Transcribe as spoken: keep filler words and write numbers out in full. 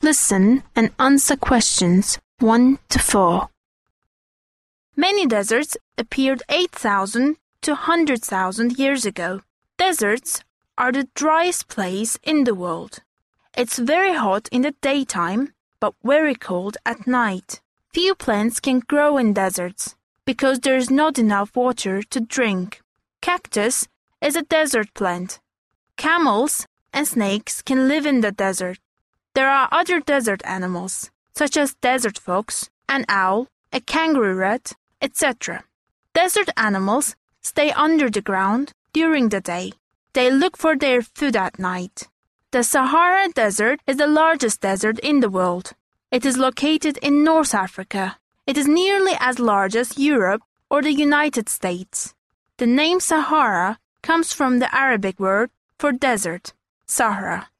Listen and answer questions one to four. Many deserts appeared eight thousand to one hundred thousand years ago. Deserts are the driest place in the world. It's very hot in the daytime, but very cold at night. Few plants can grow in deserts because there is not enough water to drink. Cactus is a desert plant. Camels and snakes can live in the desert. There are other desert animals, such as desert fox, an owl, a kangaroo rat, et cetera. Desert animals stay under the ground during the day. They look for their food at night. The Sahara Desert is the largest desert in the world. It is located in North Africa. It is nearly as large as Europe or the United States. The name Sahara comes from the Arabic word for desert, Sahara.